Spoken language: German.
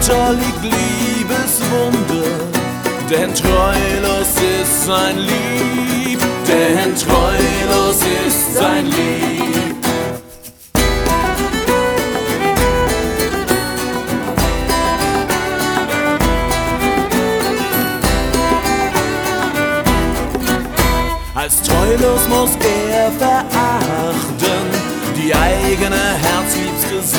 dahinter liegt Liebeswunder, denn treulos ist sein Lieb, denn treulos ist sein Lieb. Als treulos muss er verachten, die eigene Herzliebste sein.